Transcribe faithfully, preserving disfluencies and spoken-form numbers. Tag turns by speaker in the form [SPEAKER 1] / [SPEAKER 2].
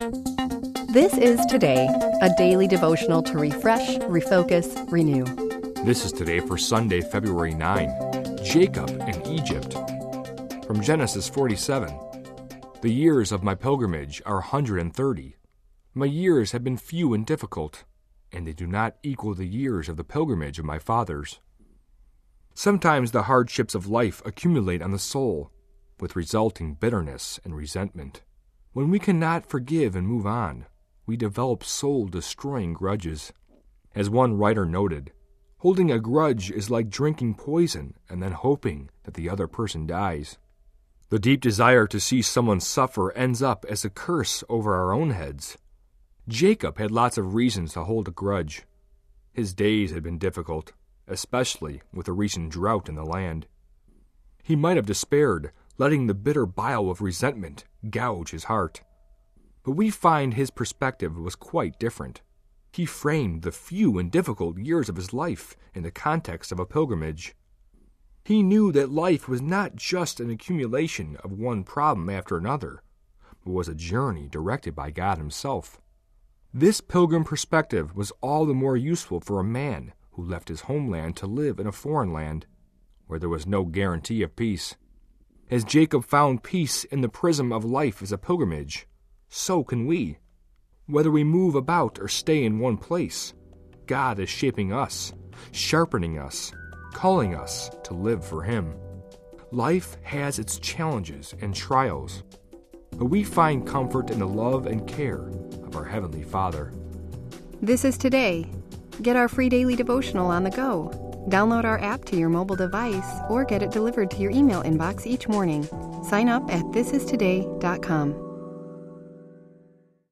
[SPEAKER 1] This is Today, a daily devotional to refresh, refocus, renew.
[SPEAKER 2] This is Today for Sunday, February ninth, Jacob in Egypt. From Genesis forty-seven, the years of my pilgrimage are one hundred thirty. My years have been few and difficult, and they do not equal the years of the pilgrimage of my fathers. Sometimes the hardships of life accumulate on the soul, with resulting bitterness and resentment. When we cannot forgive and move on, we develop soul-destroying grudges. As one writer noted, holding a grudge is like drinking poison and then hoping that the other person dies. The deep desire to see someone suffer ends up as a curse over our own heads. Jacob had lots of reasons to hold a grudge. His days had been difficult, especially with the recent drought in the land. He might have despaired, letting the bitter bile of resentment gouge his heart. But we find his perspective was quite different. He framed the few and difficult years of his life in the context of a pilgrimage. He knew that life was not just an accumulation of one problem after another, but was a journey directed by God Himself. This pilgrim perspective was all the more useful for a man who left his homeland to live in a foreign land, where there was no guarantee of peace. As Jacob found peace in the prism of life as a pilgrimage, so can we. Whether we move about or stay in one place, God is shaping us, sharpening us, calling us to live for Him. Life has its challenges and trials, but we find comfort in the love and care of our Heavenly Father.
[SPEAKER 1] This is Today. Get our free daily devotional on the go. Download our app to your mobile device or get it delivered to your email inbox each morning. Sign up at this is today dot com.